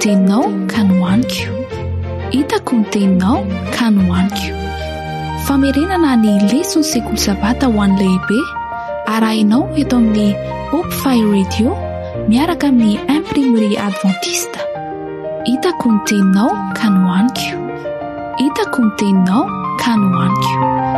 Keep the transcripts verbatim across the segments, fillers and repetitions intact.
teninao ka nohaniko, hitako ny teninao ka nohaniko. Famerenana ny lesona sekoly sabata ho an'ny lehibe arahinao eto amin'ny Hope Fire Radio miaraka amin'ny imprimerie adventiste. Hitako ny teninao ka nohaniko, hitako ny teninao ka nohaniko.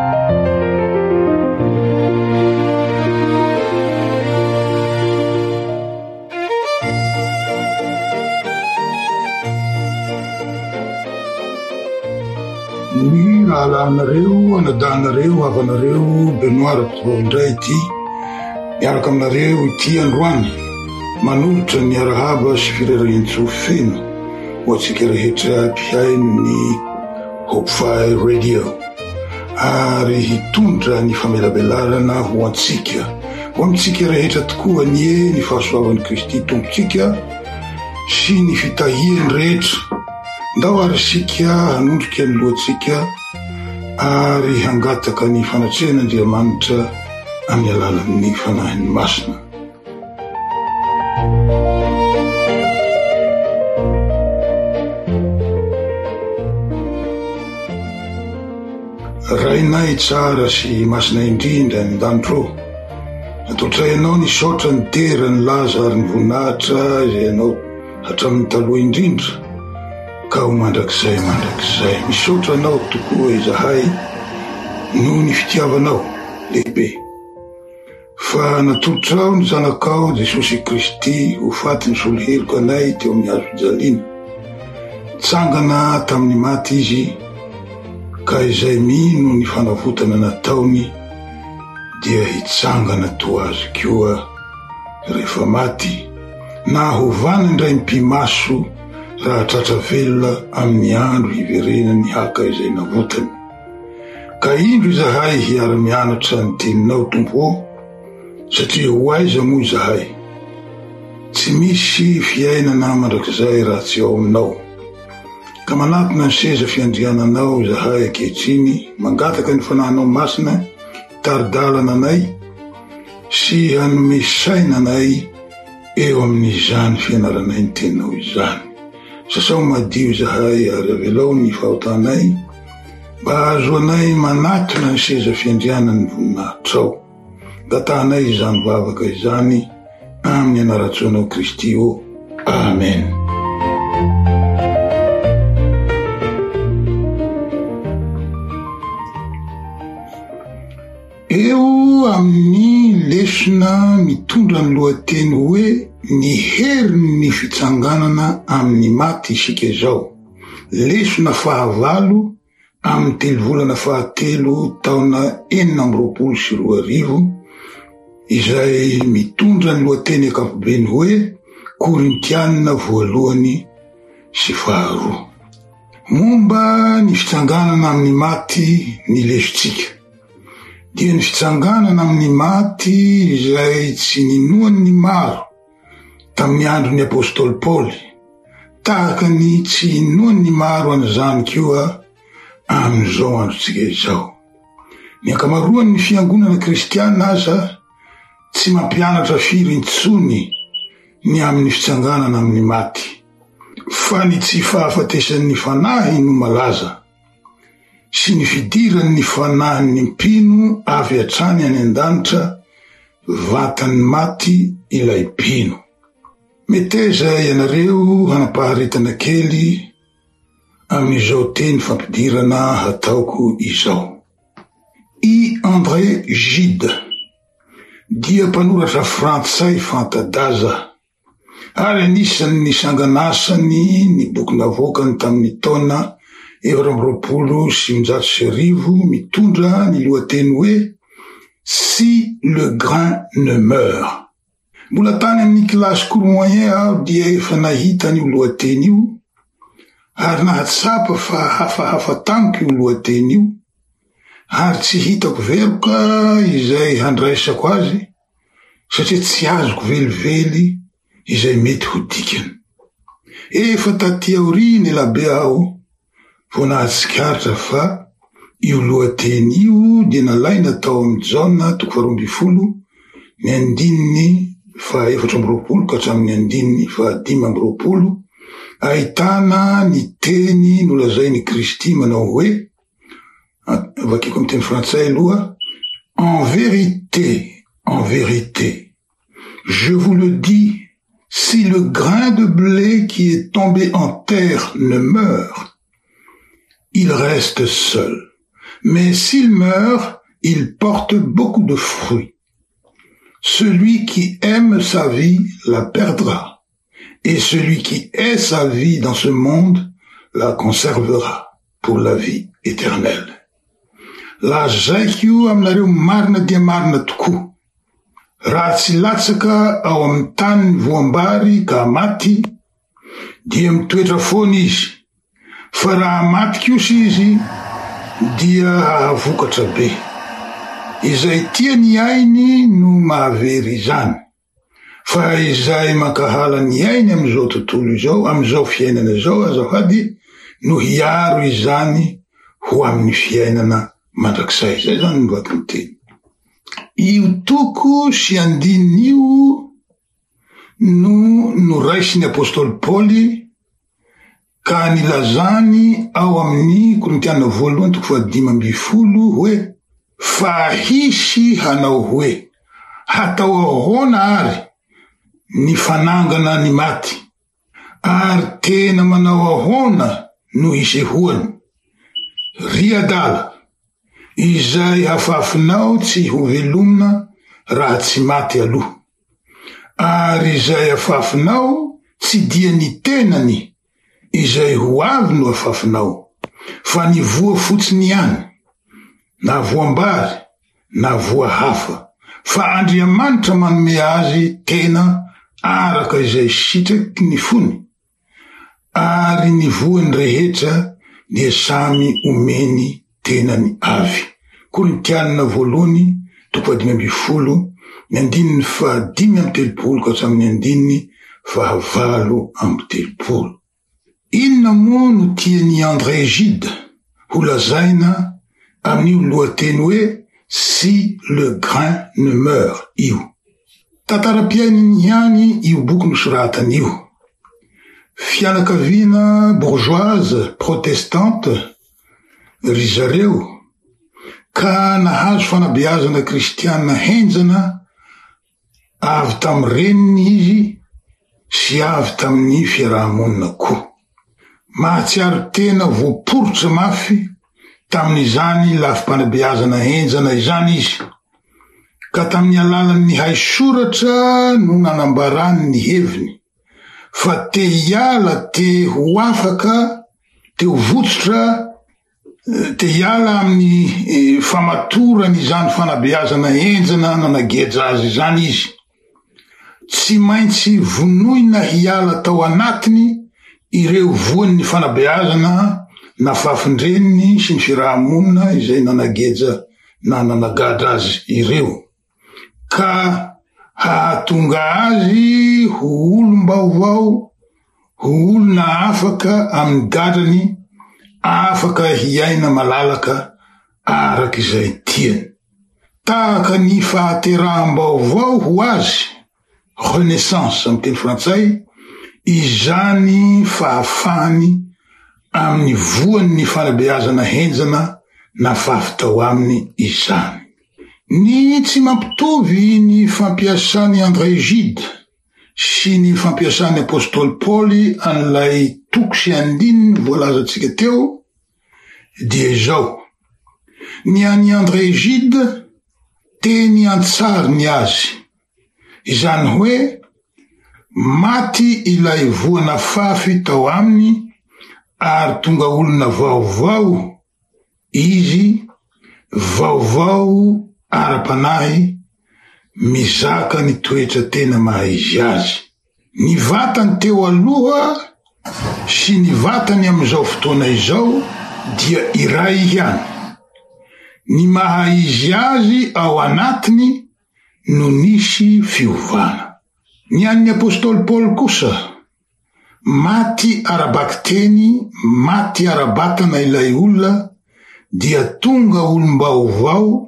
Ny rahalanareo anadanareo havanareo Benoît Rapondray ity miaraka aminareo ity androany manolotra ny arahaba sy firerahin-tso feno ho antsika rehetra mpiaino ny Hope Fire Radio ary hitondra ny famelabelarana ho antsika ho amintsika rehetra tokoa nie ny fahasoavan'i Kristy tompontsika sy ny fitahiany rehetra ndao ary sika hanondrika ny lohantsika ary hangataka ny fanatrehan'Andriamanitra amin'ny alalan'ny fanahiny masina. Rainay tsara sy masina indrindra ny danitro, atotray-anao ny saotra ny tera ny laza ary ny voninahitra izay ianao hatramin'ny taloha indrindra ka ho mandrakizay mandrakizay misaotra anao tokoa izahay noho ny fitiavanao lehibe fa natolotrao ny zanakao Jesosy Kristy ho faty ny soloheloka anay teo amin'ny hazo fijaliana, tsangana tamin'ny maty izy ka izay mino ny fanavotana nataony dia hitsangana toa azy koa rehefa maty na hovana indray mpimaso raha tratra velona amin'ny andro hiverenany haka izay navotany. Ka indro izahay hiara-mianatra ny teninao Tompo, satria ho aiza moa izahay tsy misy fiainana mandrakizay raha tsy ao aminao. Ka manatona ny seza fiandriananao izahay ankehitriny, mangataka ny fanahinao masina taridalana anay sy hanome saina anay eo amin'izany fianaranay ny teninao izany. Sasao madio izahay ary avelao ny fahotanay mba azo anay manatona ny seza fiandrianany voninahitrao. Gatahanay izany vavaka izany amin'ny anaratsoanao Kristy o. Amen. Eo amin'ny lesona mitondra ny lohateny hoe ny heriny ny fitsanganana amin'ny maty isika izao. Lesona fahavalo amin'ny telo volana fahatelo taona enina amby roapolo sy roa arivo izay mitondra ny lohateny ankapobeny hoe Korintianina voalohany sy faharoa. Momba ny fitsanganana amin'ny maty ny lesontsika dia ny fitsanganana amin'ny maty izay tsy ninoany ny maro tamin'ny andron'ny apôstôly Paoly, tahaka ny tsy inoany ny maro an'izany koa amin'izao androntsika izao. Ny ankamaroan'ny fiangonana kristiana aza tsy mampianatra firy intsony ny amin'ny fitsanganana amin'ny maty, fa ny tsy fahafatesan'ny fanahy no malaza sy ny fidiran'ny fanahin'ny mpino avy hatrany any an-danitra vatan'ny maty ilay mpino. Meteza ianareo hanapaharetana kely amin'izao teny fampidirana hataoko izao. I André Gide dia mpanoratra frantsay fantadaza ary anisan'ny sanganasany ny boky navoakany tamin'ny taona efatra amby roapolo sy sivinjato sy arivo mitondra ny lohateny hoe Si le grain ne meurt. Mbola tany amin'ny kilasy cours moyen aho dia efa nahita io lohateny io ary nahatsapa fa hafahafa tamiko io lohateny io ary tsy hitako veroka izay handraisako azy satria tsy azoko velively izay mety ho dikany. Efa taty aoriny elabe aho vao nahatsikaritra fa io lohateny io dia nalaina tao amin'ny jaona toko faharoa amby folo ny andininy fa efatra amby roapolo ka hatramin'ny andininy fa dimy amby roapolo ahitana ny teny nolazainy Kristy manao hoe, vakiko amin'ny teny frantsay aloha, en vérité, en vérité, je vous le dis, si le grain de blé qui est tombé en terre ne meurt, il reste seul. Mais s'il meurt, il porte beaucoup de fruits. Celui qui aime sa vie la perdra, et celui qui hait sa vie dans ce monde la conservera pour la vie éternelle. Lazaiko io aminareo marina dia marina tokoa. Raha tsy latsaka ao amin'ny tany voambary ka maty, dia mitoetra foana izy. Fa raha maty kosa izy, dia vokatra be. Izay tia ny ainy no mahavery izany. Fa izay mankahala ny ainy amizao tontolo izao, amizao fiainana izao, azafady no hiaro izany ho amin'ny fiainana mandrakizay. Zay zany no vaky ny teny. Io toko sy andininy io no noraisiny apôstôly Paoly ka nilazany ao amin'ny Korintiana voalohany toko fahadimy amby folo hoe, fa hisy hanao hoe, hatao ahoana ary ny fanangana ny maty, ary tena manao ahoana no hisehoany. Ry adala, izay hafafinao tsy ho velomina raha tsy maty aloha, ary izay hafafinao tsy dia ny tenany izay ho avy no hafafinao, fa ny voa fotsiny ihany, na voambary, na voa hafa, fa Andriamanitra manome azy tena araka izay sitraky ny fony, ary ny voany rehetra dia samy omeny tenany avy. Korintiana voalohany toko fahadimy amby folo, ny andininy fahadimy amby telopolo ka hatramin'ny andininy fahavalo amby telopolo. Inona moa no tiany André Gide ho lazaina amin'io lohateny hoe si le grain ne meurt io. Tantara-piainany ihany io boky nosoratany io. Fianakaviana bourgeoise protestante ry zareo ka nahazo fanabeazana kristiana henjana avy tamin'ny reniny izy sy avy tamin'ny fiarahamonina koa. Mahatsiaro tena voaporotra mafy tamin'izany lafim-panabeazana henjana izany izy, ka tamin'ny alalan'ny hay soratra no nanambarany ny heviny, fa te hiala te ho afaka, te ho votsotra, te hiala amin'ny famatorany izany fanabeazana henjana nanageja azy izany izy. Tsy maintsy vonoina hiala tao anatiny ireo voan'ny fanabeazana na fafindreniny sy ny fiarahamonina izay nanageja na nanagadra azy ireo, ka hahatonga azy ho olom-baovao, ho olona afaka amin'ny gadrany, afaka hiaina malalaka araka izay tiany. Tahaka ny fahateraham-baovao ho azy, renaissance amin'ny teny frantsay, izany fahafahany amin'ny voan'ny fanabeazana henjana na fafitao aminy izany. Ny tsy mampitovy ny fampiasany André Gide sy ny fampiasany apôstôly Paoly an'ilay toko sy andininy voalazatsika teo dia izao. Ny an'i André Gide teny antsariny azy, izany hoe maty ilay voana fafy tao aminy ary tonga olona vaovao izy, vaovao ara-panahy, mizaka ny toetra tena mahaizy azy. Ny vatany teo aloha sy ny vatany amizao fotoana izao dia iray ihany. Ny mahaizy azy ao anatiny no nisy fiovana. Ny an'ny apôstôly Paoly kosa, maty arabaky teny, maty arabatana ilay olona, dia tonga olom-baovao,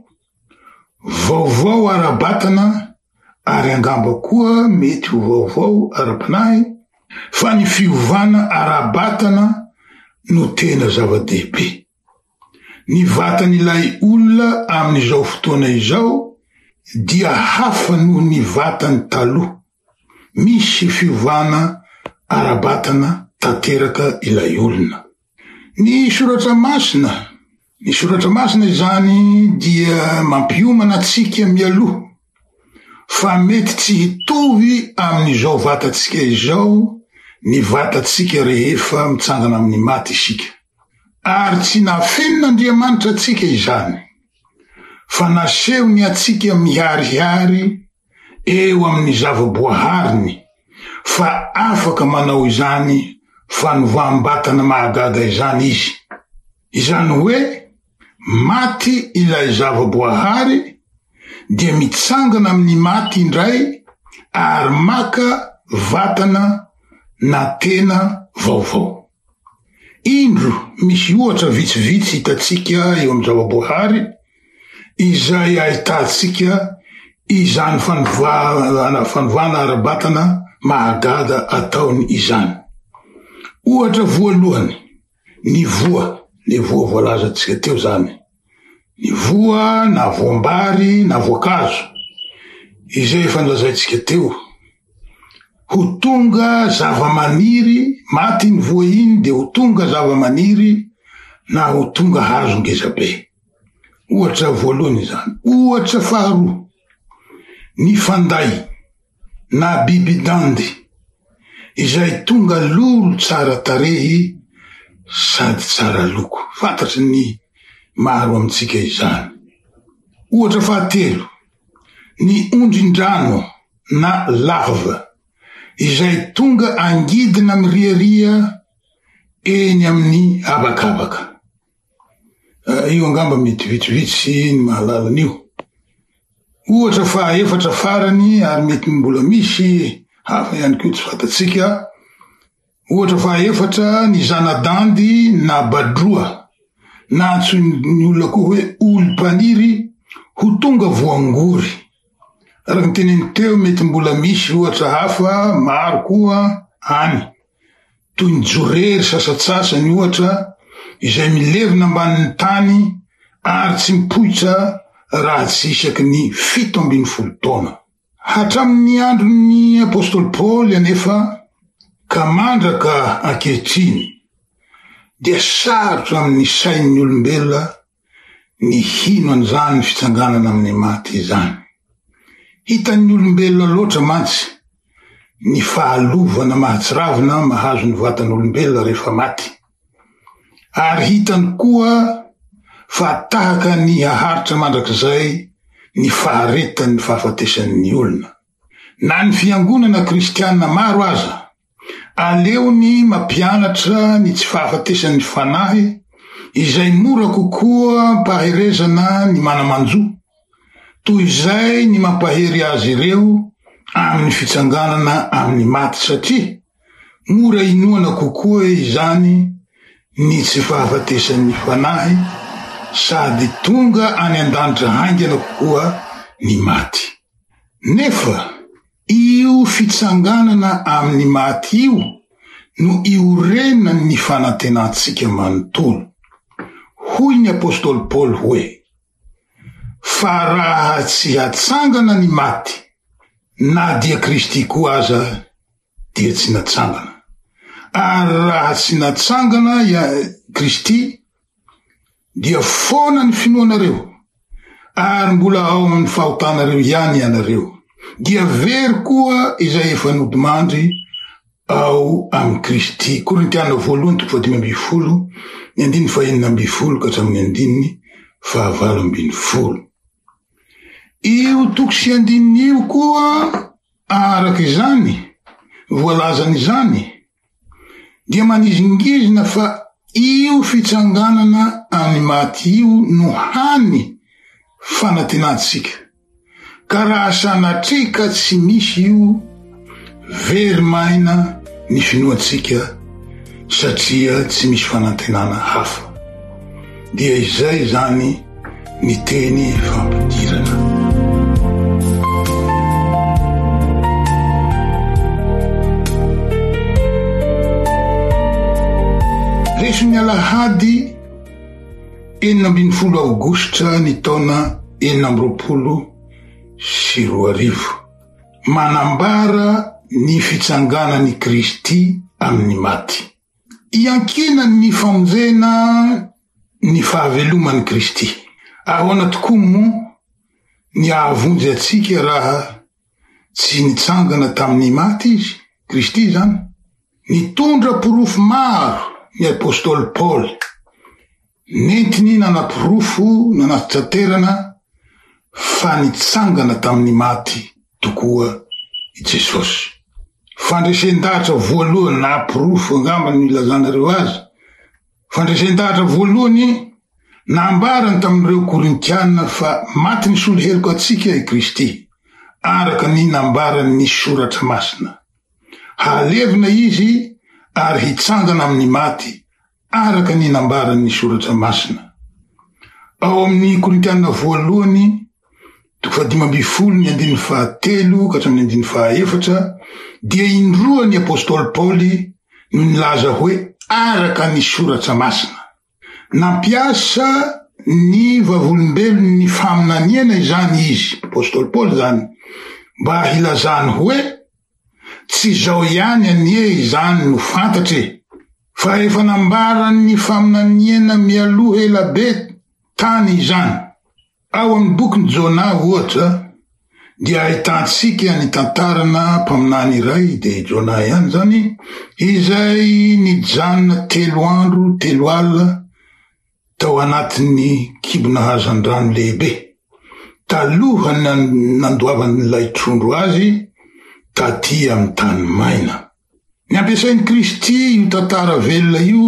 vaovao arabatana, ary angamba koa mety ho vaovao ara-panahy, fa ny fiovana ara-batana no tena zava-dehibe. Ny vatan'ilay olona amin'izao fotoana izao dia hafa noho ny vatany taloha. Misy fiovana ara-batana tanteraka ilay olona. Ny soratra masina, ny soratra masina izany dia mampiomana antsika mialoha fa mety tsy hitovy amin'izao vatantsika izao ny vatantsika rehefa mitsangana amin'ny maty isika. Ary tsy nafenin'Andriamanitra atsika izany, fa naseho ny atsika miharihary eo amin'ny zava-boahariny, fa afaka manao izany fanovam-batana mahagaga izany izy. Izany hoe maty ilay zava-boahary dia mitsangana amin'ny maty indray ary maka vatana na tena vaovao. Indro misy ohatra vitsivitsy hitatsika eo amin'ny zava-boahary izay ahitantsika izany fanovana fanovana ara-batana mahagaga ataony izany. Ohatra voalohany, ny voa, le voa voalazantsika teo zany. Ny voa na voambary na voankazo, izay efa nolazaintsika teo. Ho tonga zava-maniry, maty ny voa iny de ho tonga zava-maniry na ho tonga hazo ngezabe. Ohatra voalohany zany. Ohatra faharoa, ny fanday na bibidandy, izay tonga lolo tsara tarehy sady tsara loko. Fantatry ny maro amintsika izany. Ohatra fahatelo, ny ondrin-drano na lava, izay tonga angidina miriaria eny amin'ny habakabaka. Uh, io angamba mety vitsivitsy ny mahalalan'io. Ohatra fahaefatra farany ary mety mbola misy hafa ihany koa tsy fatatsika. Ohatra fahaefatra, ny zanadandy na badroa, na antsoin'ny olona koa hoe olo-paniry, ho tonga voangory. Araka ny teneny teo mety mbola misy ohatra hafa maro koa any. Toy ny jorery sasatsasany ohatra, izay milevina ambanin'ny tany ary tsy mipoitra raha tsy isaky ny fito ambin'ny folo taona. Hatramin'ny andron'ny apôstôly Paoly anefa ka mandraka ankehitriny dia sarotra amin'ny sain'ny olombelona ny hino an'izany fitsanganana amin'ny maty izany. Hitan'ny olombelona loatra mantsy ny fahalovana mahatsiravina mahazo ny vatan'olombelona rehefa maty. Ary hitany koa fa tahaka ny haharitra mandrakizay ny faharetan'ny fahafatesan'ny olona. Na ny fiangonana kristianina maro aza, aleo ny mampianatra ny tsy fahafatesan'ny fanahy, izay mora kokoa paherezana ny manamanjo, toy izay ny mampahery azy ireo amin'ny fitsanganana amin'ny maty, satria mora inoana kokoa izany ny tsy fahafatesan'ny fanahy, sady tonga any an-danitra haingana kokoa ny maty. Nefa io fitsanganana amin'ny maty io no iorena ny fanantenantsika manontolo. Hoy ny apôstôly Paoly hoe, fa raha tsy hatsangana ny maty, na dia Kristy koa aza dia tsy natsangana. Ary raha tsy natsangana ya Kristy, dia foana ny finoanareo, ary mbola ao amin'ny fahotanareo ihany ianareo. Dia very koa izay efa nodimandry ao amin'ny Kristy. Korintiana voalohany toko dimy ambin'ny folo, ny andininy fahenina ambin'ny folo ka hatramin'ny andininy fahavalo ambin'ny folo. Io toko sy andininy io koa araka izany, voalazany izany, dia manizingizina fa io fitsanganana amin'ny maty io no hany fanantenantsika. Ka raha sanatrika tsy misy io, very maina ny finoatsika satria tsy misy fanantenana hafa. Dia izay zany ny teny fampidirana. lesony alahady enina ambin'ny folo aogositra ny taona enina amby roapolo sy roa arivo, manambara ny fitsanganan'i Kristy amin'ny maty. Iankina ny famonjena ny fahaveloman'i Kristy. Ahoana tokoa moa ny ahavonjy atsika raha tsy nitsangana tamin'ny maty izy, Kristy zany. Nitondra porofo maro ny apôstôly Paoly, nentiny nanapirofo nanatitra-terana fa nitsangana tamin'ny maty tokoa i Jesosy. Fandresen-dahatra voalohany na pirofo angamba ny ilazanareo azy. Fandresen-dahatra voalohany nambarany tamin'ireo Korintiana fa maty ny solo heloka atsika i Kristy, araka ny nambarany ny soratra masina. Halevina izy ary hitsangana amin'ny maty araka ny nambarany ny soratra masina. Ao amin'ny Korintiana voalohany toko fahadimy amby folo ny andiny fahatelo ka hatramin'ny andiny fahaefatra dia indroa ny apôstôly Paoly no nilaza hoe araka ny soratra masina. Nampiasa ny vavolombelony ny faminaniana izany izy, apôstôly Paoly zany, mba hilazany hoe tsy zao ihany anie izany no fantatre, fa efa nambarany ny faminaniana mialoha elabe tany izany. Ao amin'ny bokin'i Jona ohatra dia ahitantsika ny tantarana mpaminany iray, de Jona ihany zany, izay nijanona telo andro telo alina tao anatin'ny kibona hazan-drano lehibe, taloha nandoavan'ilay trondro azy taty amin'ny tany maina. Ny ampiasain'i Kristy io tantara velona io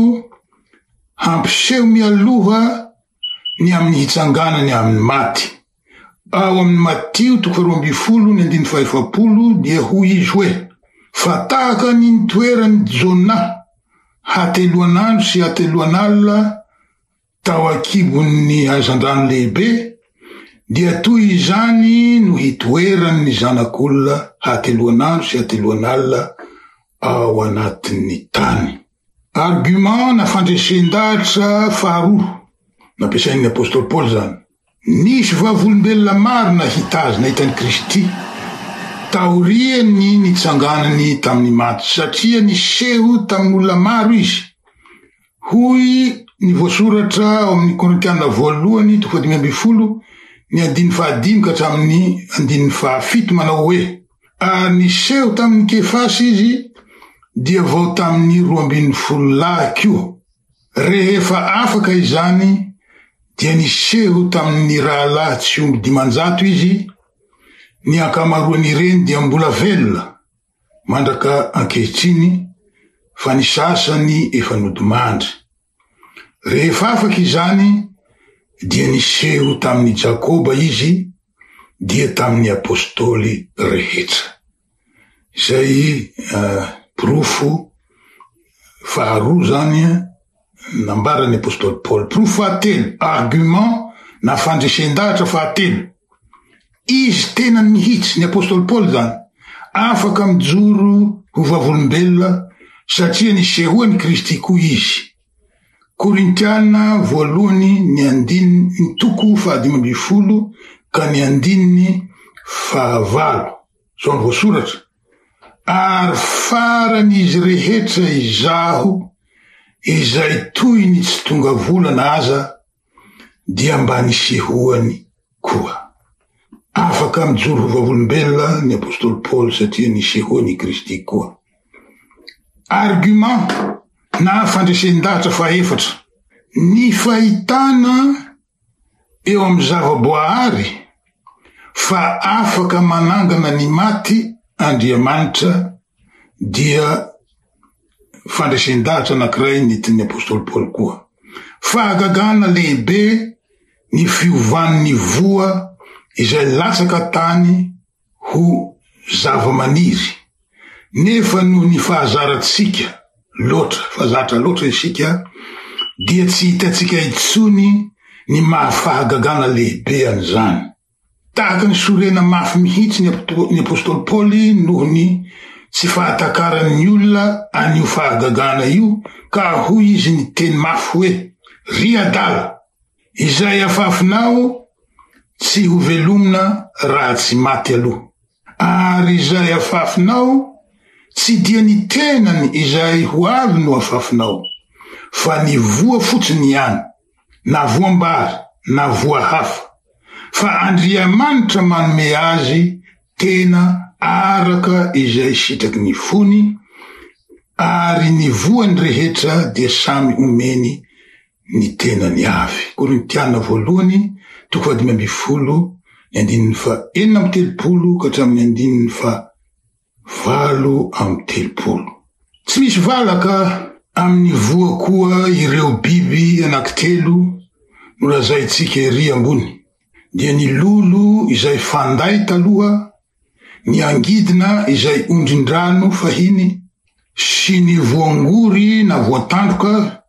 hampiseho mialoha ny amin'ny hitsanganany amin'ny maty. Ao amin'ny Matio toko faharoa amby folo ny andiny fahaefapolo dia hoy izy hoe, fa tahaka ny nitoerany Jona hateloan'andro sy hateloan'alina tao akibon'ny hazan-drano lehibe, dia toy izany no hitoerany ny zanak'olona hateloan'andro sy hateloan'alina ao anatin'ny tany. Argument na fandresen-dahatra faharoa nampiasain'ny apôstôly Paoly zany. Nisy vavolombelona maro nahita azy, nahitany Kristy, taoriany nitsanganany tamin'ny maty, satria niseho tamin'olona maro izy. Hoy ny voasoratra ao amin'ny Korintiana voalohany toko fahadimy amby folo ny andiny fahadimy ka hatramin'ny andiny fahafito manao hoe, ary niseho tamin'ny Kefasy izy dia vao tamin'ny roa ambin'ny folo lahy koa. Rehefa afaka izany dia niseho tamin'ny rahalahy tsy omby dimanjato izy, ny ankamaroan'ireny dia mbola velona mandraka ankehitriny, fa ny sasany efa nodimandry. Rehefa afaka izany dia niseho tamin'ny Jakoba izy, dia tamin'ny apôstôly rehetra. Zay uh, profo faharoa zany nambarany apôstôly Paoly. Profo fahatelo, argument na fandresen-dahatra fahatelo. Izy tena mihitsy ny apôstôly Paoly zany, afaka mijoro ho vavolombelona satria nisehoany Kristy koa izy. Korintiana voalohany ny andiny ny toko fahadimy amby folo ka ny andiny fahavalo. Zao ny voasoratra. Ary farany izy rehetra izaho izay toy ny tsy tonga volana aza dia mba nisehoany koa. Afaka mijoro ho vavolombelona ny apôstôly Paoly satria nisehoany Kristy koa. Argument na fandresen-dahatra fahaefatra. Ny fahitana eo amin'ny zavaboahary fa afaka manangana ny maty Andriamanitra dia fandresen-dahatra anankiray nentin'ny apôstôly Paoly koa. Fahagagana lehibe ny fiovan'ny voa izay latsaka tany ho zava-maniry, nefa no ny fahazaratsika loatra, fahazatra loatra isika, dia tsy hitatsika itsony ny mahafahagagana lehibe an'izany. Tahaka ny sorena mafy mihitsy ny apôstôly Paoly noho ny tsy fahatakaran'ny olona an'io fahagagana io, ka hoy izy ny teny mafy hoe: ry adala, izay afafinao tsy ho velomina raha tsy maty aloha, ary izay afafinao tsy dia ny tenany izay ho avy no afafinao, fa ny voa fotsiny ihany, na voambary na voa hafa, fa Andriamanitra manome azy tena araka izay sitraky ny fony, ary ny voany rehetra dia samy omeny ny tenany avy. Korintiana voalohany toko dimy amby folo ny andininy fa enina amby telopolo ka hatramin'ny andininy fa valo amby telopolo. Tsy misy valaka amin'ny voa koa ireo biby anankitelo nolazaitsika ery ambony, dia ny lolo izay fanday taloha, ny angidina izay ondrin-drano fahiny, sy ny voangory na voatandroka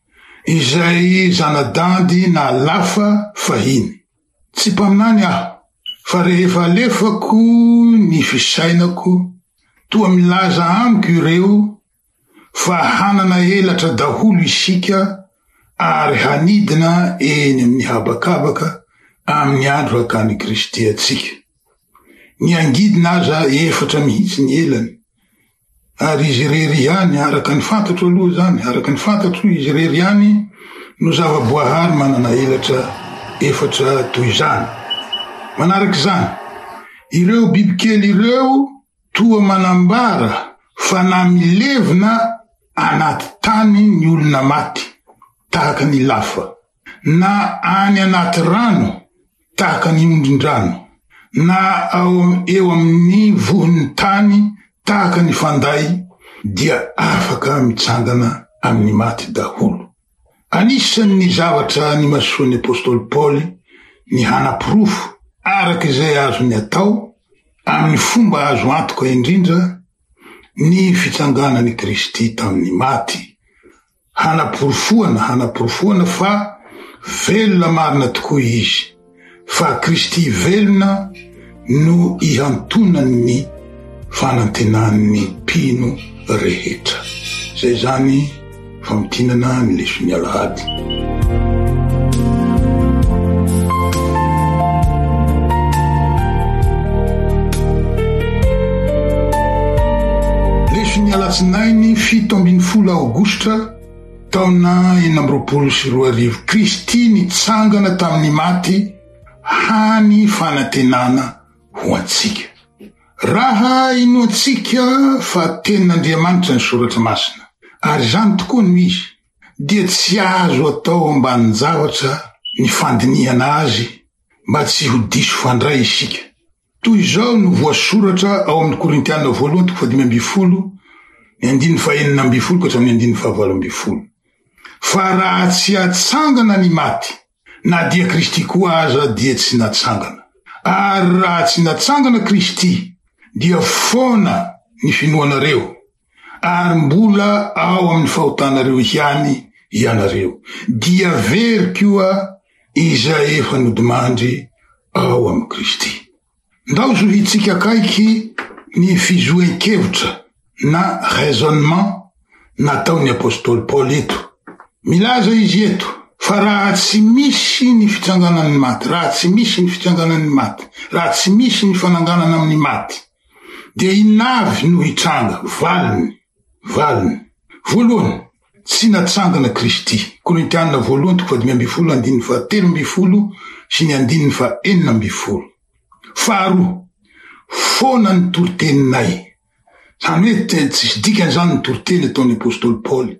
izay zanadandy na lafa fahiny. Tsy mpaminany aho, fa rehefa alefako ny fisainako, toa milaza amiko ireo fa hanana elatra daholo isika ary hanidina eny amin'ny habakabaka amin'ny andro hakany Kristy atsika. Ny angidina aza efatra mihitsy ny elany, ary izy rery ihany araka ny fantatro aloha zany, araka ny fantatro izy rery ihany no zava-boahary manana elatra efatra toy izany. Manaraky zany, ireo bibikely ireo toa manambara fa na milevina anaty tany ny olona maty tahaka ny lafa, na any anaty rano tahaka ny ondrin-drano, na ao eo amin'ny vohon'ny tany tahaka ny fanday, dia afaka mitsangana amin'ny maty daholo. Anisan'ny zavatra ny masoan'ny apôstôly Paoly ny hanapirofo araka izay azony atao amin'ny fomba azo antoka indrindra ny fitsanganan'i Kristy tamin'ny maty. Hanaporofoana, hanaporofoana fa velona marina tokoa izy, fa Kristy velona no ihantonan'ny fanantenan'ny mpino rehetra. Zay zany famitinana ny leson'ny Alahady. Leson'ny alatsinainy fito ambin'ny folo aogositra taona enina amby roapolo sy roa arivo. Kristy nitsangana tamin'ny maty hany fanantenana ho antsika. Raha ino antsika fa tenin'Andriamanitra ny soratra masina, ary zany tokoa no izy, dia tsy azo atao ambany zavatra ny fandinihana azy mba tsy ho diso fandray isika. Toy izao no voasoratra ao amin'ny Korintiana voalohany toko dimy amby folo ny andininy fa enina amby folo ka hatramin'ny andininy fa valo amby folo. Fa raha tsy atsangana ny maty, na dia Kristy koa aza dia tsy natsangana. Ary raha tsy natsangana Kristy, dia fona ny finoanareo, ary mbola ao amin'ny fahotanareo ihany ianareo. Dia very koa izay efa nodimandry ao amin'ny Kristy. Ndao zohitsika kaiky ny fizoen-kevitra na raisonnement nataon'ny apôstôly Paoly eto. Milaza izy eto fa raha tsy misy ny fitsanganan'ny maty, raha tsy misy ny fitsanganan'ny maty, raha tsy misy ny fananganana amin'ny maty, dia inavy no hitranga, valiny, valiny. Voalohany, tsy natsangana Kristy. Korintiana voalohany toko dimy amby folo andininy fa telo amby folo sy ny andininy fa enina amby folo. Faharoa, fona ny toriteninay. Zany hoe tsy dikan'izany ny toriteny ataon'ny apôstôly Paoly.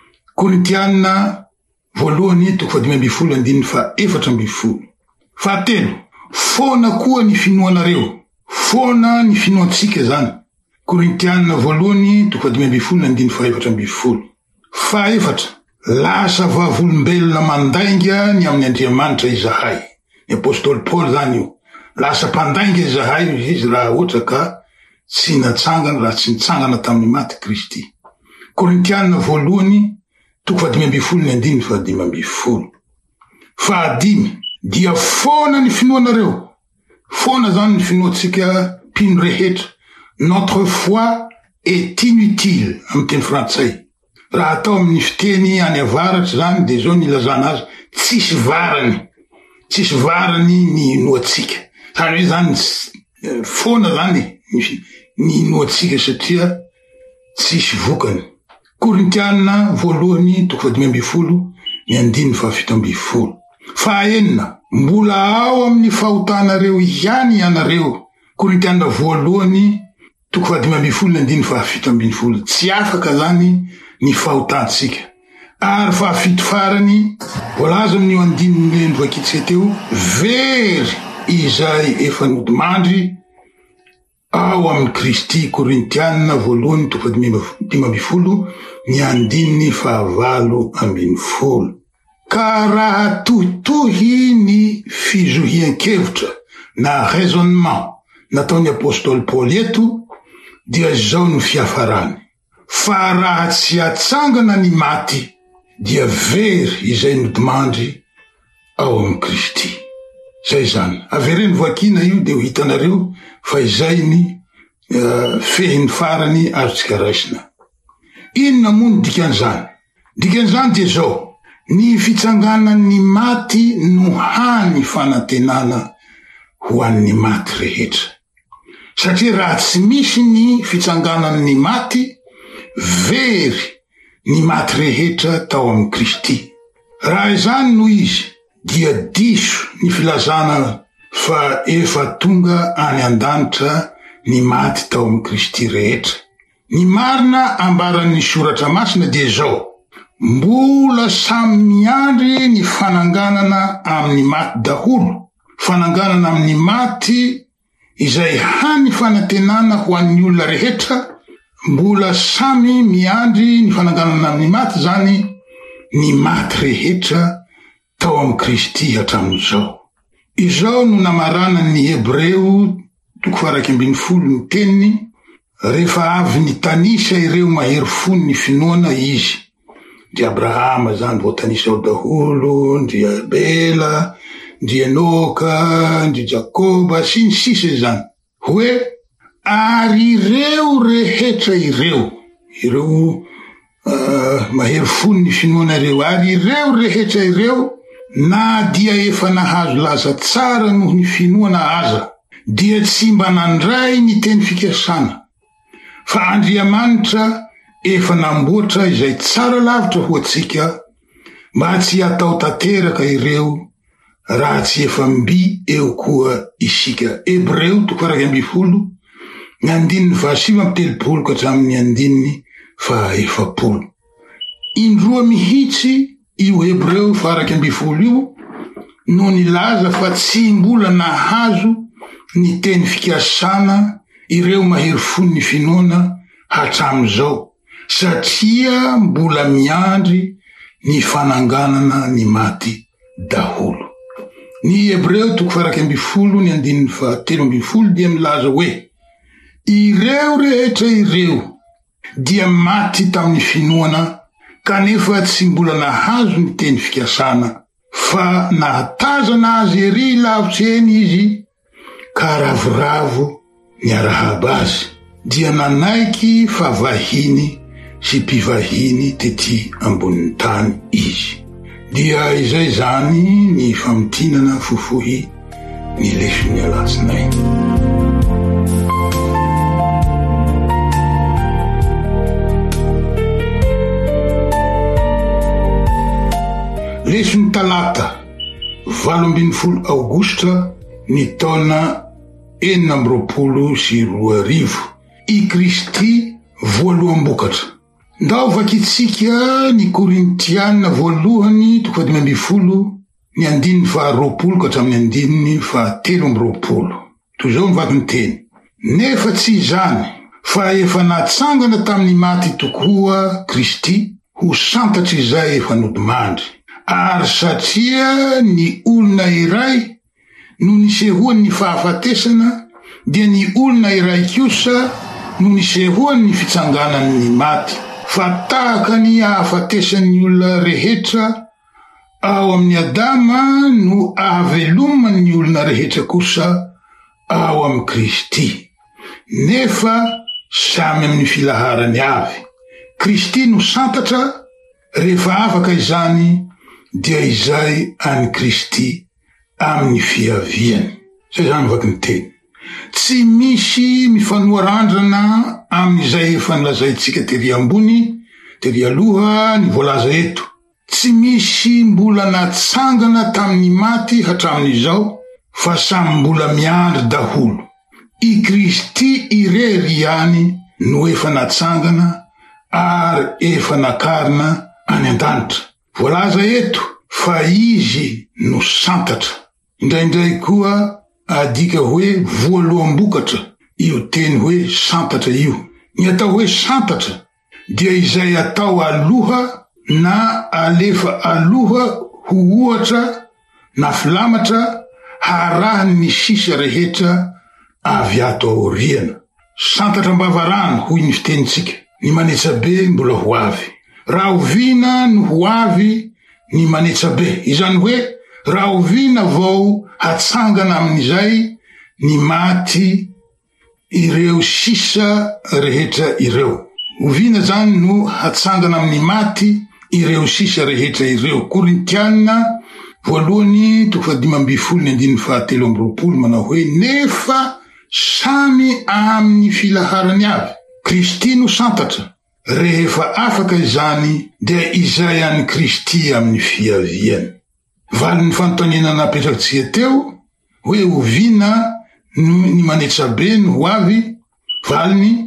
Korintiana voalohany toko dimy amby folo andininy fa efatra amby folo. Fahatelo, fona koa ny finoanareo. Fona ny finoantsika zany. Korintiana voalohany toko dimy amby folo andininy fa efatra amby folo. Fahaefatra, lasa vavolombelona mandainga ny amin'ny Andriamanitra izahay. Ny apôstôly Paoly zany io. Lasa mpandainga izahay izy raha ohatra ka tsy natsangana, raha tsy nitsangana tamin'ny maty Kristy. Korintiana voalohany toko dimy amby folo ny andininy fa dimy amby folo. Fahadimy, dia fona ny finoanareo. Fona zany ny finoatsika mpino rehetra. Notre foi est inutile amin'ny teny frantsay. Raha atao amin'ny fiteny any avaratry zany de zao nilazana azy tsisy varany, tsisy varany ny inoatsika. Zany hoe zany foana zany ny inoatsika satria tsisy vokany. Korintiana voalohany toko faha dimy amby folo ny andiny fahafito amby folo. Fahaenina, mbola ao amin'ny fahotanareo ihany ianareo. Korintiana voalohany toko faha dimy amby folo ny andiny fahafito amby folo. Tsy afaka zany ny fahotantsika. Ary fahafito farany voalaza amin'ny andiny novakitsika teo, very izay efa nodimandry ao amin'ny Kristy. Korintiana voalohany toko faha dimy amby folo ny andiny fahavalo ambin'ny folo. Ka raha tohitohy ny fizohian-kevitra na raisonnement nataon'ny apôstôly Paoly eto dia zao no fiafarany. Fa raha tsy atsangana ny maty dia very izay nodimandry ao amin'ny Kristy. Zay zany. Avereny vakina io de ho hitanareo fa izay ny uh, fehin'ny farany azotsika raisina. Inona moa ny dikan'izany? Dikan'izany dia zao: ny fitsanganan'ny maty no hany fanantenana ho an'ny maty rehetra. Satria raha tsy misy ny fitsanganan'ny maty, very ny maty rehetra tao amin'ny Kristy. Raha izany no izy, dia diso ny filazana fa efa tonga any an-danitra ny maty tao amin'ny Kristy rehetra. Ny marina ambaran'ny soratra masina dia zao: mbola samy miandry ny fananganana amin'ny maty daholo, fananganana amin'ny maty izay hany fanantenana ho an'ny olona rehetra. Mbola samy miandry ny fananganana amin'ny maty zany ny maty rehetra tao amin'ny Kristy hatramin'izao. Izao no namarana ny Hebreo toko faha raika ambin'ny folo ny teniny rehefa avy nitanisa ireo mahery fony ny finoana izy. Ndry Abrahama zany vao tanisa ao daholo, ndry Abela, ndry Enoka, ndry Jakoba sy ny sisa zany. Hoe ary ireo rehetra ireo, ireo uh, mahery fony ny finoana ireo, ary ireo rehetra ireo na dia efa nahazo laza tsara noho ny finoana aza, dia tsy mba nandray ny teny fikasana. Fa Andriamanitra efa namboatra izay tsara lavitra ho antsika, mba tsy atao tanteraka ireo raha tsy efa mby eo koa isika. Hebreo toko raika amby folo ny andininy fahasivy amby telopolo ka hatramin'ny andininy faha efapolo. Indroa mihitsy io Hebreo faha raika amby folo io no nilaza fa tsy mbola nahazo ny teny fikasana ireo mahery fony ny finoana hatramin'izao, satria mbola miandry ny fananganana ny maty daholo. Ny Hebreo toko faha raika amby folo ny andininy faha telo amby folo dia milaza hoe ireo rehetra ireo dia maty tamin'ny finoana, kanefa tsy mbola nahazo ny teny fikasana, fa nahatazana azy ery lavitra eny izy, ka ravoravo ny arahaba azy, dia nanaiky fa vahiny sy mpivahiny tety ambonin'ny tany izy. Dia izay zany ny famitinana fofohy ny leson'ny alatsinainy. Leson'ny talata valo ambin'ny folo aogostra ny taona enina amby roapolo sy roa arivo. I Kristy voaloam-bokatra. Ndao vakitsika ny Korintiana voalohany toko faha dimy amby folo ny andininy faha roapolo ka hatramin'ny andininy faha telo amby roapolo. Toy izao ny vatiny teny: nefa tsy izany, fa efa natsangana tamin'ny maty tokoa Kristy ho santatry izay efa nodimandry. Ary satria ny olona iray no nisehoany ny fahafatesana, dia ny olona iray kosa no nisehoany ny fitsanganan'ny maty. Fa tahaka ny hahafatesan'ny olona rehetra ao amin'ny Adama no ahavelomany ny olona rehetra kosa ao amin'ny Kristy. Nefa samy amin'ny filaharany avy. Kristy no santatra, rehefa afaka izany dia izay any Kristy amin'ny fiaviany. Zay zany vaky ny teny. Tsy misy mifanoarandrana amin'izay efa nolazaitsika tery ambony, tery aloha ny voalaza eto. Tsy misy mbola natsangana tamin'ny maty hatramin'izao, fa samy mbola miandry daholo. I Kristy irery ihany no efa natsangana ary efa nakarina any an-danitra. Voalaza eto fa izy no santatra. Indraindray koa adika hoe voaloam-bokatra, io teny hoe santatra io. Ny atao hoe santatra dia izay atao aloha na alefa aloha ho ohatra na filamatra harahany ny sisa rehetra avy ato aoriana. Santatra mbavarano hoy ny fitenitsika. Ny manetsabe mbola ho avy. Raha oviana no ho avy ny manetsabe. Izany hoe raha oviana vao hatsangana amin'izay ny maty ireo sisa rehetra ireo. Oviana zany no hatsangana amin'ny maty ireo sisa rehetra ireo. Korintiana voalohany toko fahadimy amby folo ny andininy fahatelo amby roapolo manao hoe nefa samy amin'ny filaharany avy. Kristy no santatra. Rehefa afaka izany dia izay any Kristy amin'ny fiaviany. Valin'ny fanontaniana napetrakintsika teo hoe oviana ny manetsabe no ho avy, valiny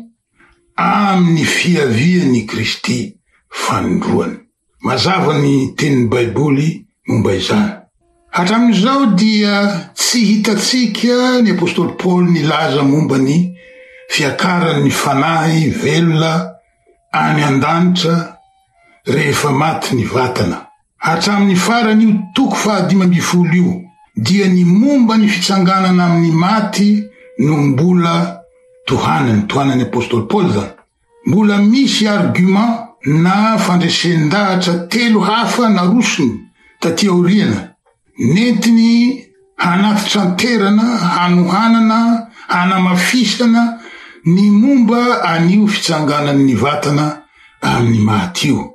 amin'ny fiaviany Kristy fanondroany. Mazava ny tenin'ny Baiboly momba izany. Hatramin'izao dia tsy hitatsika ny apôstôly Paoly nilaza momba ny fiakaran'ny fanahy velona any an-danitra rehefa maty ny vatana. Hatramin'ny farany io toko fahadimy amby folo io dia ny momba ny fitsanganana amin'ny maty no mbola tohanany, tohanany apôstôly Paoly zany. Mbola misy argument na fandresen-dahatra telo hafa narosony taty aoriana, nentiny hanatitranterana, hanohanana, hanamafisana ny momba anio fitsanganan'ny vatana amin'ny maty io.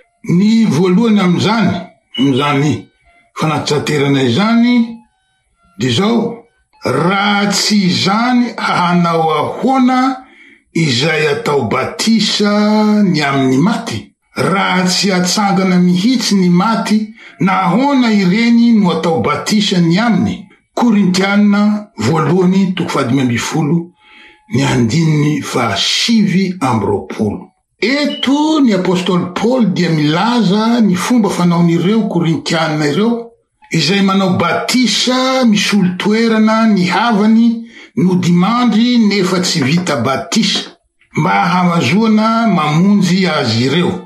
Ny voalohany am'izany, am'izany fanatitranterana izany, de zao, raha tsy izany hanao ahoana izay atao batisa ny amin'ny maty. Raha tsy hatsangana mihitsy ny maty, na ahoana ireny no atao batisa ny aminy. Korintiana voalohany toko fahadimy amby folo ny andininy fahasivy amby roapolo. Eto ny apôstôly Paoly dia milaza ny fomba fanaon'ireo Korintiana ireo izay manao batisa misolo toerana ny havany no dimandry nefa tsy vita batisa mba hamazoana mamonjy azy ireo.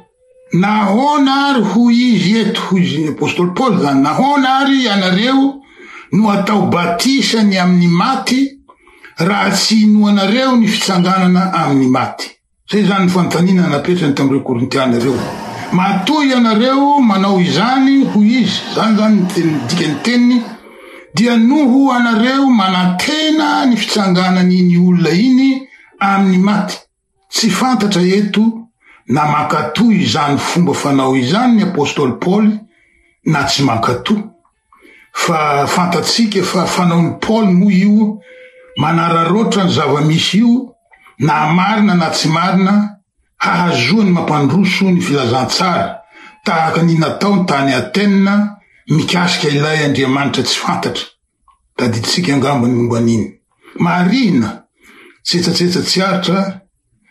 Nahoana ary ho izy eto, hoy izy apôstôly Paoly zany, nahoana ary ianareo no atao batisa ny amin'ny maty raha tsy inoanareo ny fitsanganana amin'ny maty. Zay zany ny fanontaniana napetrany tamin'ireo Korintiana ireo. Matoa ianareo manao izany, hoy izy, zany zany ny dikany teniny, dia noho anareo manantena ny fitsanganan'iny olona iny amin'ny maty. Tsy fantatra eto na mankatoy izany fomba fanao izany ny apôstôly Paoly na tsy mankatoy. Fa fantatsika fa fanaon'ny Paoly moa io manararoatra ny zava-misy io, na marina na tsy marina, hahazoany mampandroso ny filazantsara tahaka ny nataony tany Atena mikasika ilay Andriamanitra tsy fantatra. Tadiditsika angambany momba an'iny. Marina, tsetsatetsa tsy aritra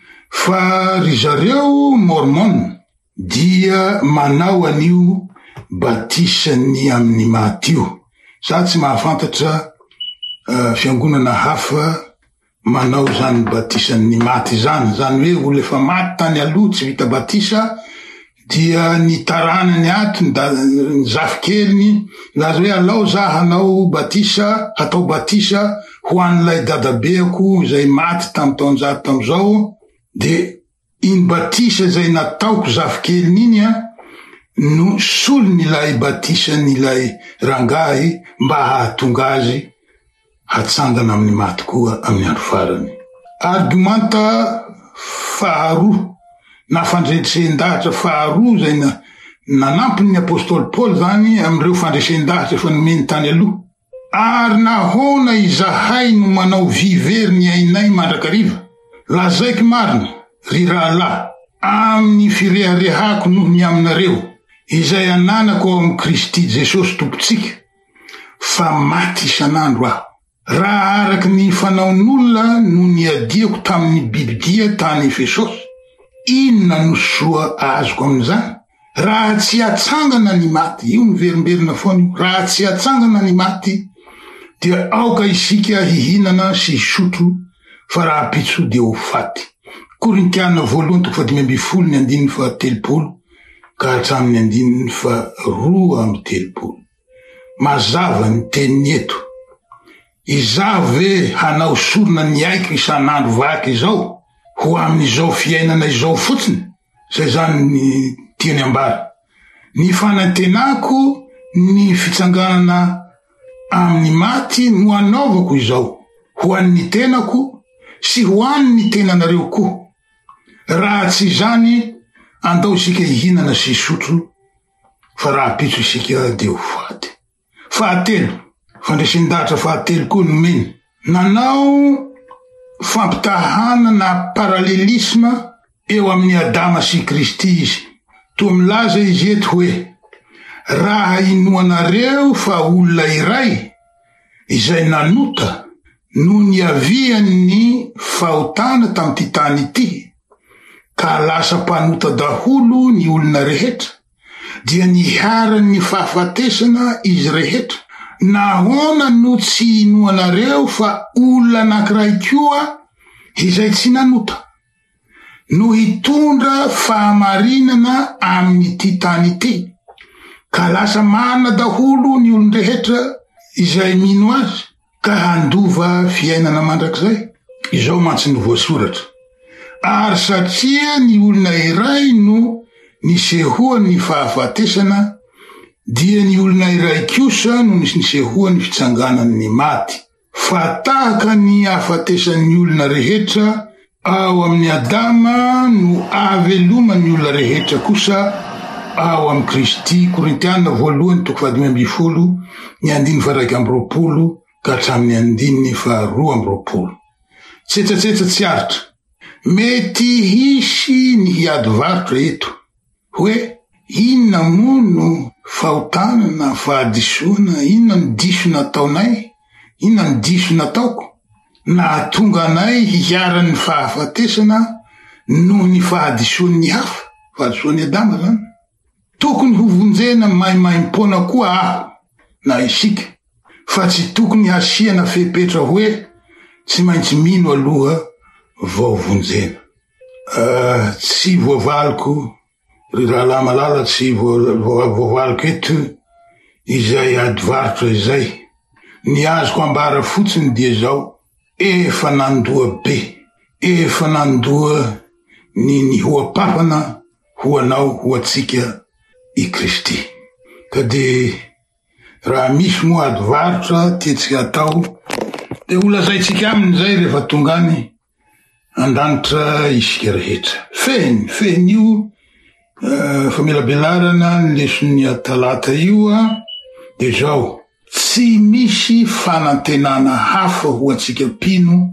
fa ry zareo Mormon dia manao an'io batisany amin'ny maty io. Za tsy mahafantatra uh, fiangonana hafa manao zany batisany maty zany. Zany hoe olo efa maty tany aloha tsy vita batisa, dia ny taranany ato ny zafikeliny laza hoe alao za hanao batisa, hatao batisa ho an'ilay dadabeako zay maty tamy taonjato tam'izao, de iny batisa zay nataoko zafikeliny iny a no solony ilay batisany ilay rangahy mba hahatonga azy hatsangana amin'ny maty koa amin'ny andro farany. Argumenta faharoa na fandresen-dahatra faharoa zay na nanampiny ny apôstôly Paoly zany am'ireo fandresen-dahatra efa nomeny tany aloha. Ary nahoana izahay no manao vivery ny ainay mandrakariva, lazaiky marina ry rahalahy amin'ny fireharehako noho ny aminareo izay ananako ao amin'ny Kristy Jesosy tompontsika, fa maty isanandro aho. Raha araky ny fanaon'olona no niadiako tamin'ny bibidia tany Efesosy, inona no soa azoko amin'izany? Raha tsy atsangana ny maty, io miverimberina foana io, raha tsy atsangana ny maty dia aoka isika hihinana sy hisotro, fa raha pitso dia ho faty. Korintiana voalohany toko fadimy amby folo ny andininy fa telopolo ka hatramin'ny andininy fa roa amby telopolo. Mazava ny teniny eto, izaho ve hanao sorona ny aiko isan'andro vaky izao ho amin'izao fiainana izao fotsiny? Zay zany ny tiany ambara. Ny fanantenako ny fitsanganana amin'ny maty no anaovako izao ho an'ny tenako sy ho an'ny tenanareo koa. Raha tsy zany andao isika hihinana sy hisotro, fa raha pitso isika dia ho faty. Fahatelo, fandresen-dahatra fahatelo koa nomeny. Nanao fampitahana na paralelisma eo amin'ny Adama sy Kristy izy. Toa milaza izy eto hoe, raha inoanareo fa olona iray izay nanota no niavian'ny fahotana tamin'ity tany ity, ka lasa mpanota daholo ny olona rehetra, dia niharan'ny fahafatesana izy rehetra. Nahoana no tsy inoanareo fa olona anankiray koa izay tsy nanota no hitondra fahamarinana amin'ity tany ity, ka lasa mana daholo ny olon rehetra izay mino azy, ka handova fiainana mandrakizay. Izao mantsy ny voasoratra. Ary satria ny olona iray no nisehoany fahafatesana, dia ny olona iray kosa no nisehoany fitsanganan'ny maty. Fa tahaka ny hafatesan'ny olona rehetra ao amin'ny Adama no aveloma ny olona rehetra kosa ao amin'ny Kristy. Korintiana voalohany toko fadimy amby folo ny andiny fa raiky amby roapolo ka hatramin'ny andiny fa roa amby roapolo. Tsetratsetra tsy aritra, mety hisy ny hiady varotra eto hoe inona moa no fahotana na fahadisoana, inona ny diso nataonay, inona ny diso nataoko na tonga anay hiaran'ny fahafatesana noho ny fahadisoan'ny hafa, fahadisoan'ny Adama zany. Tokony ho vonjena maimaim-pona koa aho na isika, fa tsy tokony hasiana fepetra hoe tsy maintsy mino aloha vao vonjena. Uh, tsy voavaliko ry rahalahy malala, tsy voavaliko eto izay ady varotra izay. Ny azoko ambara fotsiny dia zao, efa nandoa be, efa nandoa ny ny hoapapana ho anao ho atsika i Kristy. Ka de raha misy moa ady varotra tiatsika atao, de ho lazaitsika aminy zay rehefa tonga any andanitra isika rehetra. Feny, feny io uh, famelabelarana ny leson'ny talata io a, de zao, tsy misy fanantenana hafa ho atsika pino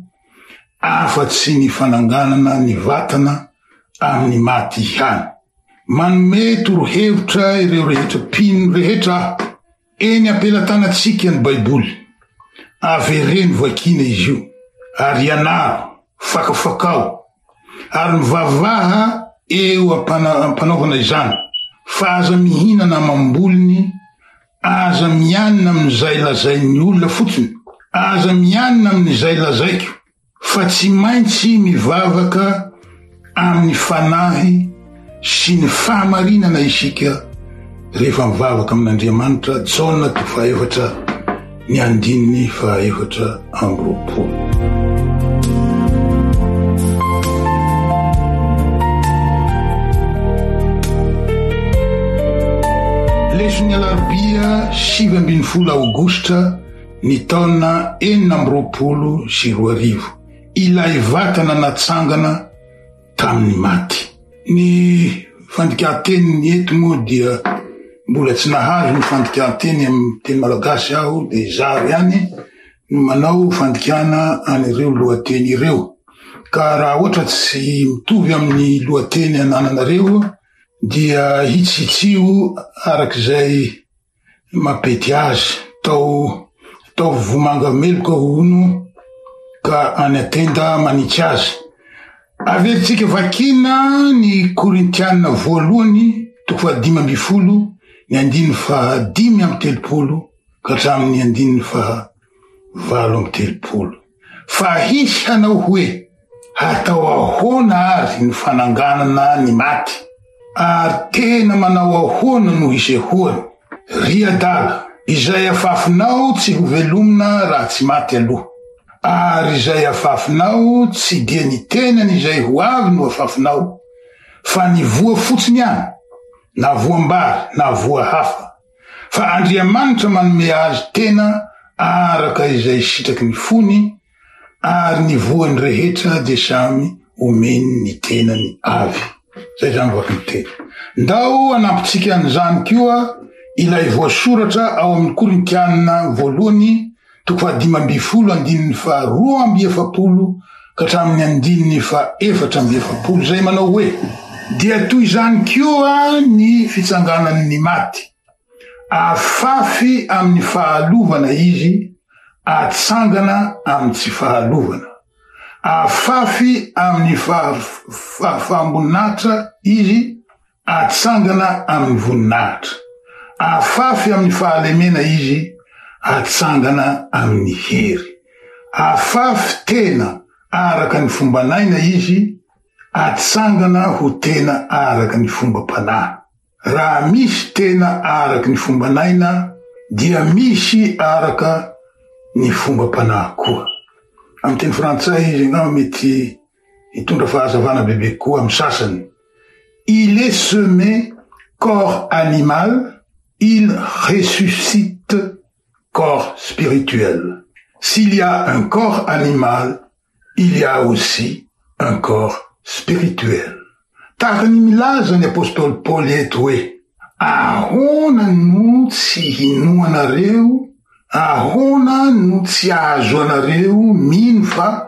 afa-tsy ny fananganana ny vatana amin'ny maty ihany. Manome torohevitra ireo rehetra pino rehetra eny ampelatanantsika ny Baiboly, avereny vakina izy io, ary ianaro, fakafakao, ary mivavaha eo ampanaovana izany, fa aza mihinana mamboliny, aza mianina amin'izay lazain'ny olona fotsiny, aza mianina amin'izay lazaiko, fa tsy maintsy mivavaka amin'ny fanahy sy ny fahamarinana isika rehefa mivavaka amin'Andriamanitra. Jaona to fahaefatra ny andininy fahaefatra amby roapolo. Leson'ny alarobia sivy ambin'ny folo aogositra ny taona enina amby roapolo sy roa arivo. Ilay vatana natsangana tamin'ny maty. Ny fandikanteny eto moa dia mbola tsy nahazo ny fandikanteny amin'ny teny malagasy aho, de zary ihany no manao fandikana anireo lohateny ireo. Ka raha ohatra tsy mitovy amin'ny lohateny anananareo dia hitsitsio arak'izay mapety azy. Tao tao vomanga meloka hono ka anatenda manitsy azy. Averitsika vakina ny Korintianina voalohany toko faha dimy amby folo ny andiny faha dimy amby telopolo ka hatramin'ny andiny faha valo amby telopolo. Fa hisy hanao hoe hatao ahoana ary ny fananganana ny maty, ary tena manao ahoana no hisehoany. Ry adala, izay afafinao tsy ho velomina raha tsy maty aloha, ary izay afafinao tsy dia ny tenany izay ho avy no afafinao, fa ny voa fotsiny ihany, na voam-bary na voa hafa. Fa Andriamanitra manome azy tena araka izay sitraky ny fony, ary ny voany rehetra dia samy omeny ny tenany avy. Zay zany vaky ny tena. Ndao anampitsika an'izany koa ilay voasoratra ao amin'ny Korintianina voalohany toko faha dimy amby folo andininy faha roa amby efapolo ka hatramin'ny andininy faha efatra amby efapolo, zay manao hoe: dia toy izany koa ny fitsanganan'ny maty, afafy amin'ny fahalovana izy, atsangana amin'ny tsy fahalovana. Afafy amin'ny fahafoninahitra izy, atsangana amin'ny voninahitra. Afafy amin'ny fahalemena izy, atsangana amin'ny hery. Afafy tena araka ny fombanaina izy, atsangana ho tena araka ny fomba-panahy. Raha misy tena araka ny fombanaina, dia misy araka ny fomba-panahy koa. Amin'ny teny frantsay izy nga mety hitondra fahazavana bebe koa amin'ny sasany. Il est semé corps animal, il ressuscite corps spirituel. S'il y a un corps animal, il y a aussi un corps spirituel. Tahaka ny milaza ny apôstôly Paoly eto hoe: ahoana no tsy hinoanareo, ahoana no tsy ahazo anareo mino fa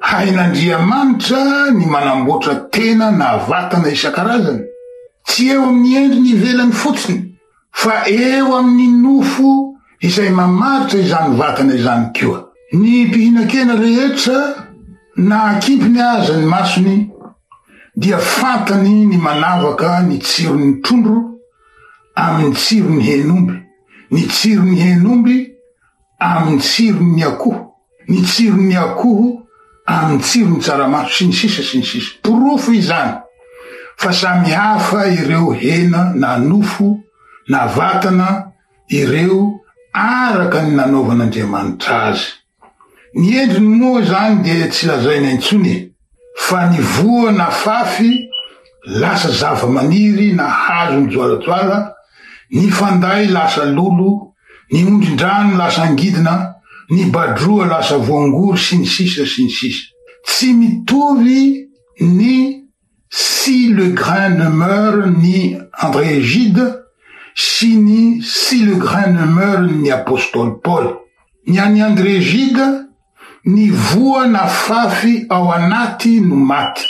hain'Andriamanitra ny manamboatra tena na vatana isan-karazany, tsy eo amin'ny endriny ivelany fotsiny, fa eo amin'ny nofo izay mamaritra izany vatana izany koa. Ny mpihinan-kena rehetra na akimpiny aza ny masony dia fantany ny manavaka ny tsiron'ny trondro amin'ny tsiron'ny henomby, ny tsiron'ny henomby amin'ny tsiron'ny akoho, ny tsiron'ny akoho amin'ny tsiron'ny tsaramaso, sy ny sisa sy ny sisa. Porofo izany fa samy hafa ireo hena na nofo na vatana, ireo araka ny nanaovan'Andriamanitra azy. Ny endriny moa zany dia tsy lazaina intsony, fa ny voa na fafy lasa zava-maniry na hazo mijoalajoala, ny fanday lasa lolo, ny ondrin-drano lasa angidina, ny badroa lasa voangory, sy ny sisa sy ny sisa. Tsy mitovy ny si le grain ne meurt ni André Gide, sy ny si le grain ne meurt ni apôstôly Paul. Ny an'i André Gide, ny voa na fafy ao anaty no maty,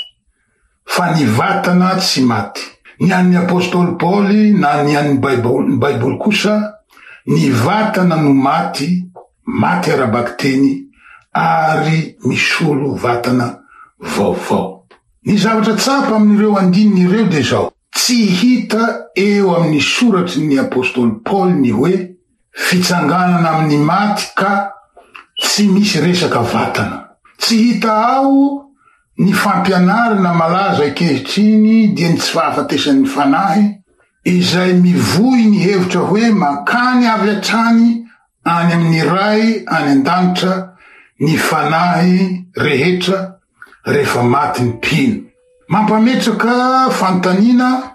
fa ny vatana tsy maty. Ny an'i apôstôly Paul na ny an'i Baiboly kosa, ny vatana no maty, maty arabaky teny, ary misolo vatana vaovao. Ny zavatra tsapa amin'ireo andininy ireo de zao: tsy hita eo amin'ny soratry ny apôstôly Paul ny hoe fitsanganana amin'ny maty ka tsy misy resaka vatana. Tsy hita ao ny fampianarana malaza ankehitriny dia ny tsy fahafatesan'ny fanahy, izay mivoy ny hevitra hoe makany avy hatrany any amin'ny ray any an-danitra ny fanahy rehetra rehefa maty ny mpino. Mampametraka fanontaniana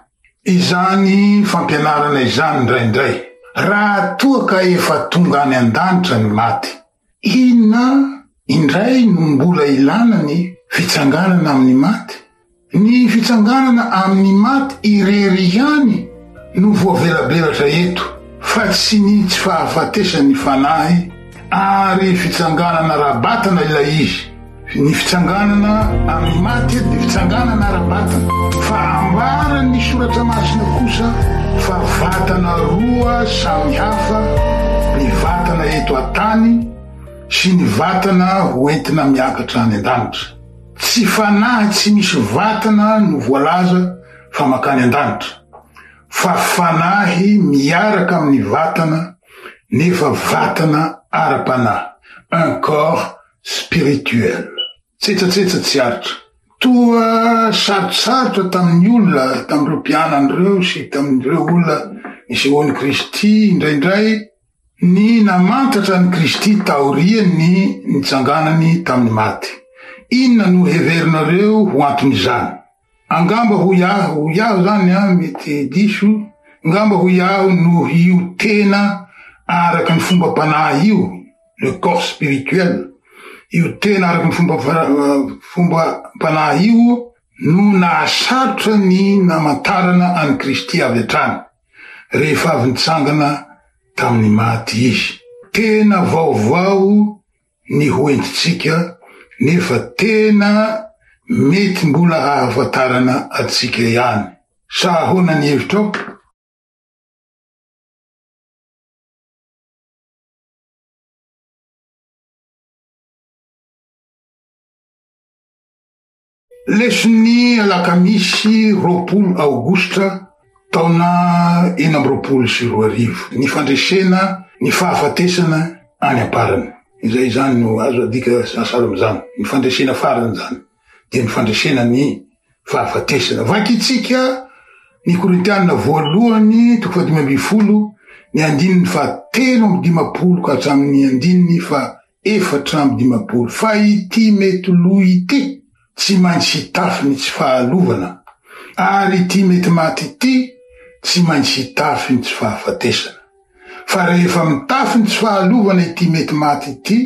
izany fampianarana izany indraindray. Raha toa ka efa tonga any an-danitra ny maty, inona indray no mbola ilana ny fitsanganana amin'ny maty? Ny fitsanganana amin'ny maty irery ihany no voavelabelatra eto, fa tsy ny tsy fahafatesany fanahy, ary fitsanganana rabatana ilay izy. Ny fitsanganana amin'ny maty eto dia fitsanganana rabatana, fa ambarany soratra masina kosa fa vatana roa samy hafa, ny vatana eto an-tany sy ny vatana hoentina miakatra any an-danitra. Tsy fanahy tsy misy vatana no voalaza fa makany an-danitra, fa fanahy miaraka amin'ny vatana nefa vatana ara-panahy, un corps spirituel. Tsetsatetsa tsy aritra. Toa sarotsarotra tamin'ny olona, tamin'ireo mpianan'ireo sy tamin'ireo olona nisehoan'i Kristy indraindray ny namantatra ny Kristy taoriany nitsanganany tamin'ny maty. Inona no heverinareo ho anton'izany? Angamba ho iaho, ho iaho zany a mety diso, angamba ho iaho no io tena araky ny fomba panahy io, le corps spirituel, io tena araky ny fomba fomba panahy io no nahasarotra ny namantarana any Kristy avy hatrany rehefa avy nitsangana tamin'ny maty izy. Tena vaovao ny hoentitsika, nefa tena mety mbola hahafantarana atsika ihany. Sa ahoana ny hevitrao? Leson'ny alakamisy roapolo aogositra taona enina amby roapolo sy roa arivo, ny fandresena ny fahafatesana any am-parany. Izay zany no azo adika asara am'izany, ny fandresena farany zany dia ny fandresena ny fahafatesana. Vakitsika ny Korintianina voalohany toko faha dimy amby folo, ny andininy fa telo amby dimapolo ka hatramin'ny andininy fa efatra amby dimapolo. Fa ity mety lo ity tsy maintsy hitafy ny tsy fahalovana, ary ity mety maty ity tsy maintsy hitafy ny tsy fahafatesana. Fa rehefa mitafy ny tsy fahalovana ity mety maty ity,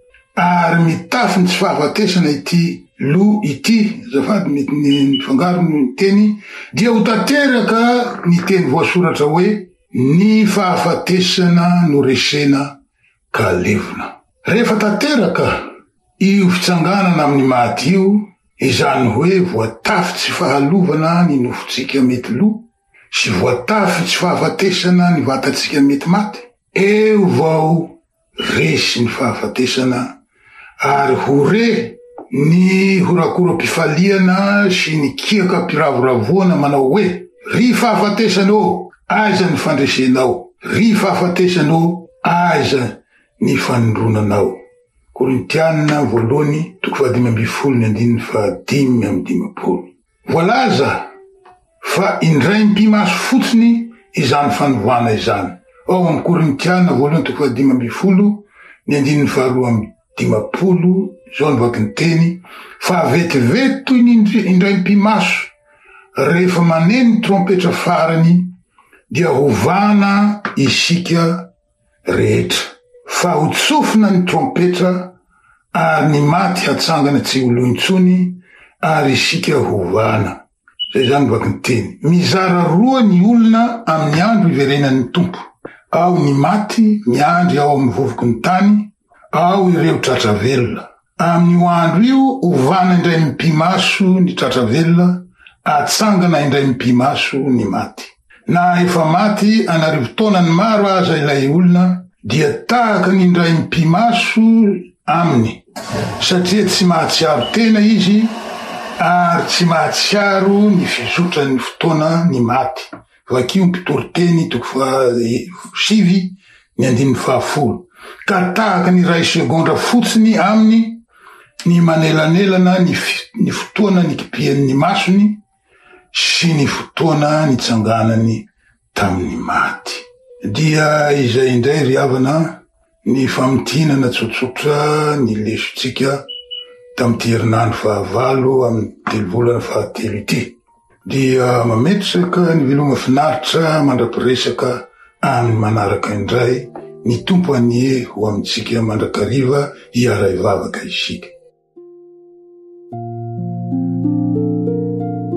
ary mitafy ny tsy fahafatesana ity lo ity, zafady mety ny fangaro ny teny, dia ho tanteraka ny teny voasoratra hoe ny fahafatesana no resena ka levona. Rehefa tanteraka io fitsanganana amin'ny maty io, izany hoe voatafy tsy fahalovana ny nofotsika mety lo, sy voatafy tsy fahafatesana ny vatatsika mety maty, eo vao resy ny fahafatesana, ary hore ny horakora-pifaliana sy ny kiaka piravoravona manao hoe: ry fahafatesanao, aiza ny fandresenao? Ry fahafatesanao, aiza ny fanondronanao? Korintianina voalohany toko faha dimy amby folo ny andininy fa dimy amby dimapolo. Voalaza fa indray mpimaso fotsiny izany fanovoana izany. Ao amin'ny Korintianina voalohany toko faha dimy amby folo ny andininy fa roa amby dimapolo, zao ny vaky ny teny: fa vetivety toy ny indray mpimaso rehefa maneno trompetra farany dia hovana isika rehetra. Fa ho tsofina ny trompetra, ary ny maty hatsangana tsy olo intsony, ary isika hovana. Zay zany vaky ny teny. Mizara roa ny olona amin'ny andro iverenan'ny tompo. Ao ny maty miandry ao amin'ny vovoky ny tany, ao ireo tratra velona. Amin'io andro io hovana indray ny mpimaso ny tratra velona, atsangana indray ny mpimaso ny maty. Na efa maty anarivo taonany maro aza ilay olona, dia tahaka ny indray ny mpimaso aminy, satria tsy mahatsiaro tena izy, ary tsy mahatsiaro ny fizotra ny fotoana ny maty. Vakio mpitoroteny toko faha sivy ny andininy fahafolo. Ka tahaka ny ray segondra fotsiny aminy ny manelanelana ny, ny fotoana ny kipian'ny masony sy ny fotoana ny tsanganany tamin'ny maty. Dia izay indray ry havana ny famitinana tsotsotra ny lesontsika tamin'ity herinandro fahavalo amin'ny telo volana fahatelo ity. Dia mametraka ny veloma finaritra mandrapiresaka amin'ny manaraka indray, ny tompo anie ho amintsika mandrakariva hiara ivavaka isika.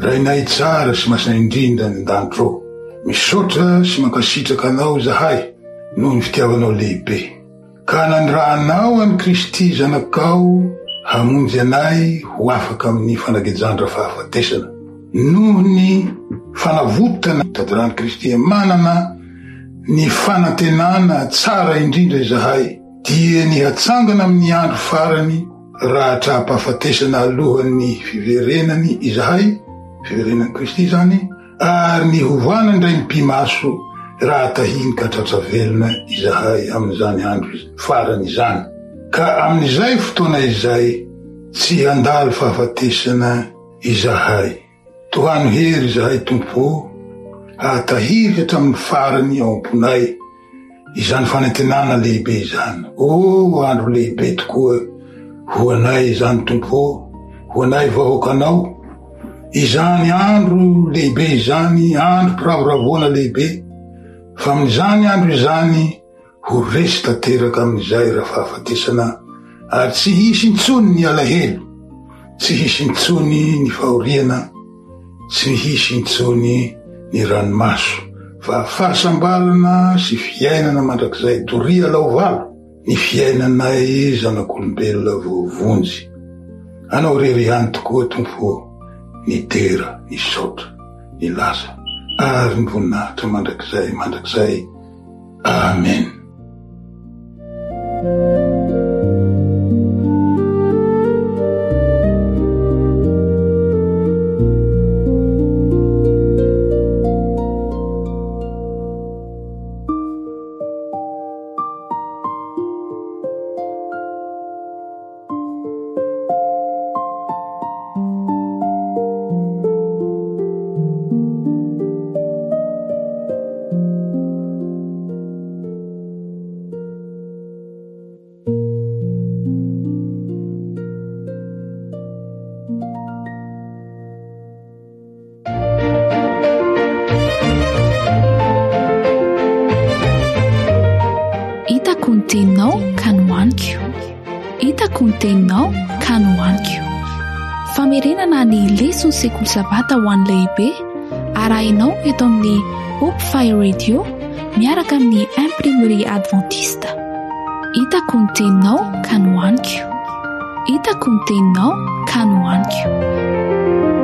rainay tsara sy masina indrindra ny an-danitro, misaotra sy mankasitraka anao zahay noho ny fitiavanao lehibe, ka nanirahanao any Kristy zanakao hamonjy anay ho afaka amin'ny fanagejandra fahafatesana noho ny fanavotana tadirany Kristy manana ny fanantenana tsara indrindra izahay dia ny hatsangana amin'ny andro farany raha trapahafatesana alohan'ny fiverenany izahay, fiverenany Kristy zany, ary ny hovana indray ny mpimaso raha tahiny ka tratra velona izahay amin'izany andro farany izany. Ka amin'izay fotoana izay tsy handalo fahafatesana izahay. Tohano hery izahay Tompo, hatahiry hatramin'ny farany ao am-ponay izany fanantenana lehibe izany. O andro lehibe tokoa ho anay izany Tompo, ho anay vahoakanao, izany andro lehibe izany, andro piravoravoana lehibe, fa amin'izany andro izany ho resy tanteraka amin'izay raha fahafatesana, ary tsy hisy intsony ny alahelo, tsy hisy intsony ny fahoriana, tsy hisy intsony ny ranomaso, fa fahasambarana sy fiainana mandrakizay doria laovalo, ny fiainanay zanak'olombelona voavonjy. Anao rery ihany tokoa Tompo, ny tera, ny saotra, ny lasa, ary ny voninahitra mandrakizay, mandrakizay. Amen. Hitako ny teninao ka nohaniko, hitako ny teninao ka nohaniko. Famerenana ny lesona sekoly sabata ho an'ny lehibe arahinao eto amin'ny Hope Fire Radio miaraka amin'ny imprimerie adventiste. Hitako ny teninao ka nohaniko, hitako ny teninao ka nohaniko.